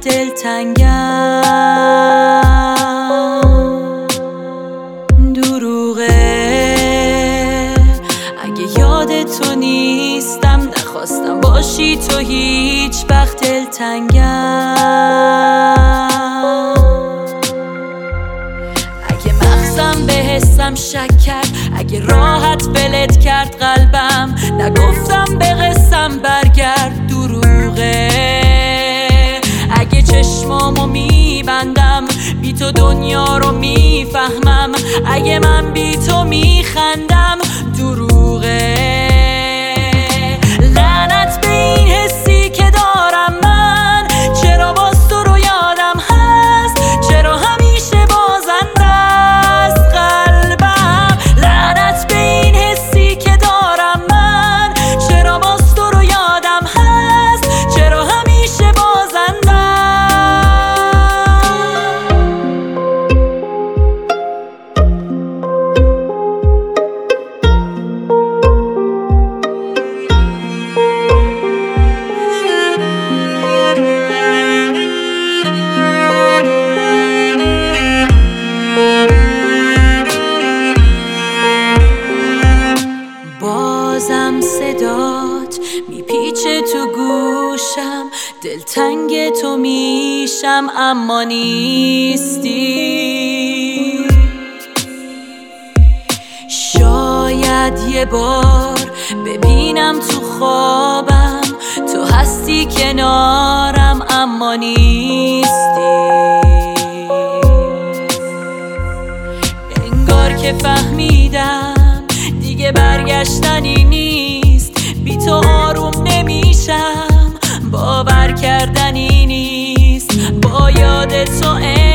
دلتنگم. دروغه اگه یاد تو نیستم، نخواستم باشی تو هیچ وقت دلتنگم. اگه مغزم به حسم شک کرد، اگه راحت ولت کرد قلبم، نگفتم به قسم برگرد. دروغه اگه چشمامو میبندم، بی تو دنیا رو میفهمم، اگه من بی تو میخندم. دروغه لعنت به این حسی که دارم من، چرا باز تو رو یادم هست، چرا همیشه بازنده است قلبم. لعنت به این حسی که دارم من، چرا باز تو رو یادم هست، چرا همیشه بازنده. بازم صدات میپیچه تو گوشم، دلتنگ تو میشم اما نیستی. شاید یه بار ببینم تو خوابم، تو هستی کنارم اما نیستی. انگار که فهمیدم دیگه برگشتنی نیست، بی تو آروم نمیشم، باور کردنی نیست با یاد تو.